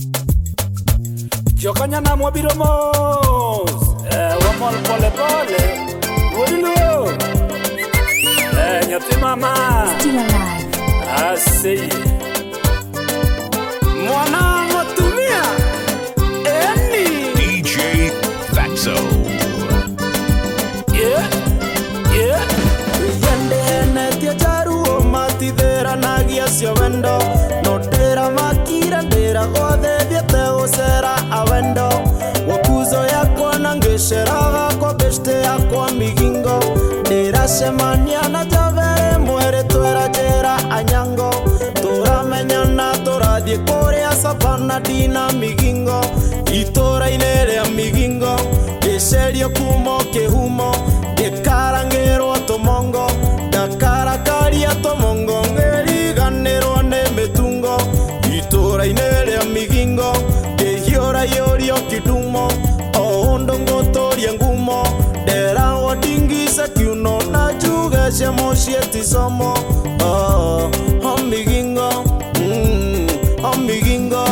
Jokanya na mwabiro mos wamol pole pole Wodilu Nyati mama Still alive. Asi Mwana motumia Eni DJ Fatso. Yeah Yende netia jaru o matidera nagia sio vendo Notera makira ndera gothe viete gocera awendo Wakuzo yakwa na ngesheraga kwa beste yakwa migingo Ndera semania na javere mwere twera jera anyango Tora menyana tora die korea sapana dina migingo Itora inere migingo Gesherio kumo kehumo Gekarangero tomongo Dakara karia tomongo Ngeriganero ne metungo Itora inere amigingo Gehiora yorio kidumo Oondongo toria ngumo Dera wadingisa kiuno Na juga shemo shieti somo Amigingo Amigingo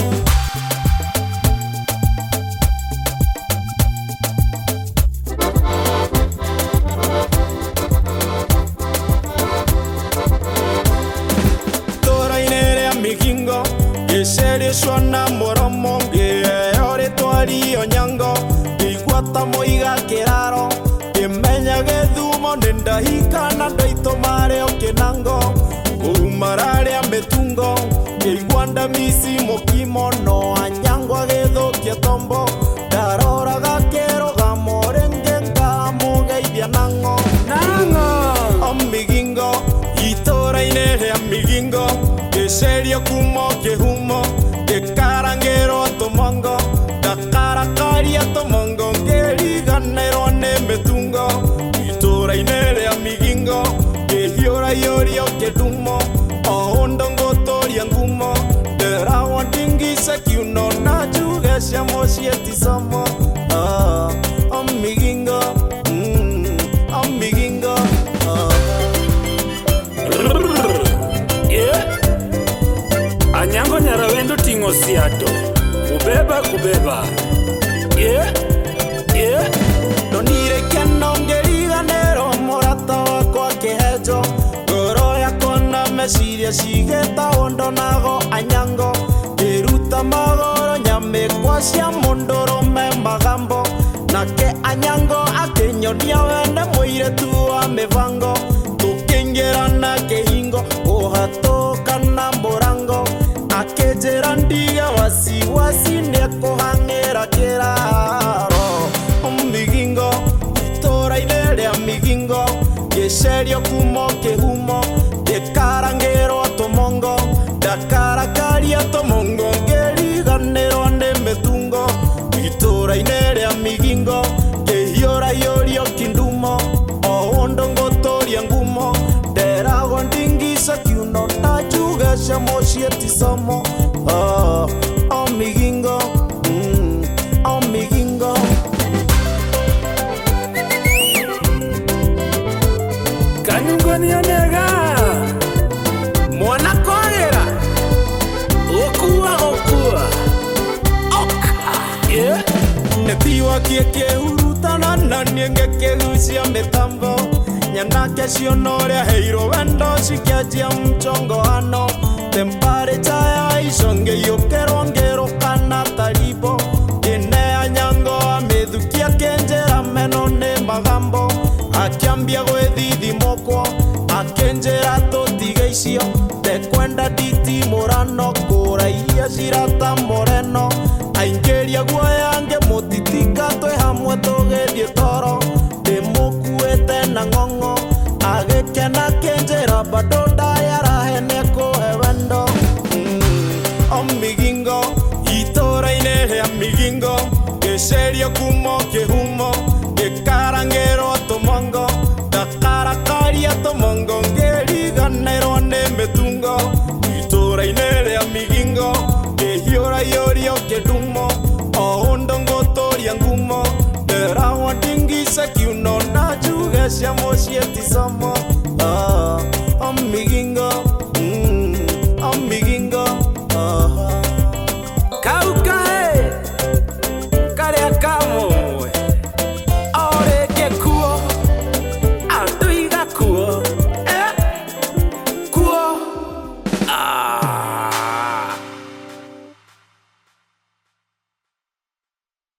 Serio suona moromo que ore tuari onyango iguata moiga keraro que meña que dumo nenda hikana doito mare okenango umarare ametungo que iguanda misi mokimo no anyango agedo que tombo darora gakero gamorenge gamo gaidianango Nango amigingo itora inere amigingo que serio kumo que humo que carangero tomongo da cara caria tomongo que liganero ne metungo itora inere amigingo que hiora yorio que dumo ondongo toria ngumo de rawa dingisa kiuno na juga siamo sieti somo amigingo amigingo Anyango nyarawendo tingo siato Kubeba Yeah Nonire kenongeriga nero morata wakwa kehejo Goro yako na mesiria sigeta ondo nago anyango Iruta magoro nyame kwa sia mondoro me magambo Nake anyango akenyonia wende moire tuwa mevango Tukengera na kehingo ohatoka na morango Akejera ndiga wasi neko hangera keraro Amigingo, itora inere amigingo Geserio kumo kehumo Gekarangero tomongo Dakara karia tomongo Geriganero ane metungo Itora inere amigingo Gehiora yorio kindumo Oondongo toria ngumo Dera gondingisa kiuno na juga shamo shieti somo Amigingo Amigingo Kanyungoni onega Mwana kogera Okua Oka Yeah Netiwa kieke urutana na nienge kegusia metambo Nyana kesio noria heiro wendo sikiajia mchongo ano Tempare chaya isonge yokero ngero kana talibo Kine anyango amethukia kenjera meno ne magambo Akiambia gwethithi mokwo Akenjera totigeisio Tekwenda diti morano Kuraia shirata moreno Aingeria guayange motitika Twe hamwe togethie toro Demokuete na ngongo Agekena kenjera badonda yarahene kohewendo Amigingo Itora inere amigingo Geserio kumo kehumo Gekarangero tomongo Dakara karia tomongo Geriganero ne metungo Itora inere amigingo Gehiora yorio kedumo Oondongo toria ngumo Dera wadingisa kiuno na juga siamo sieti somo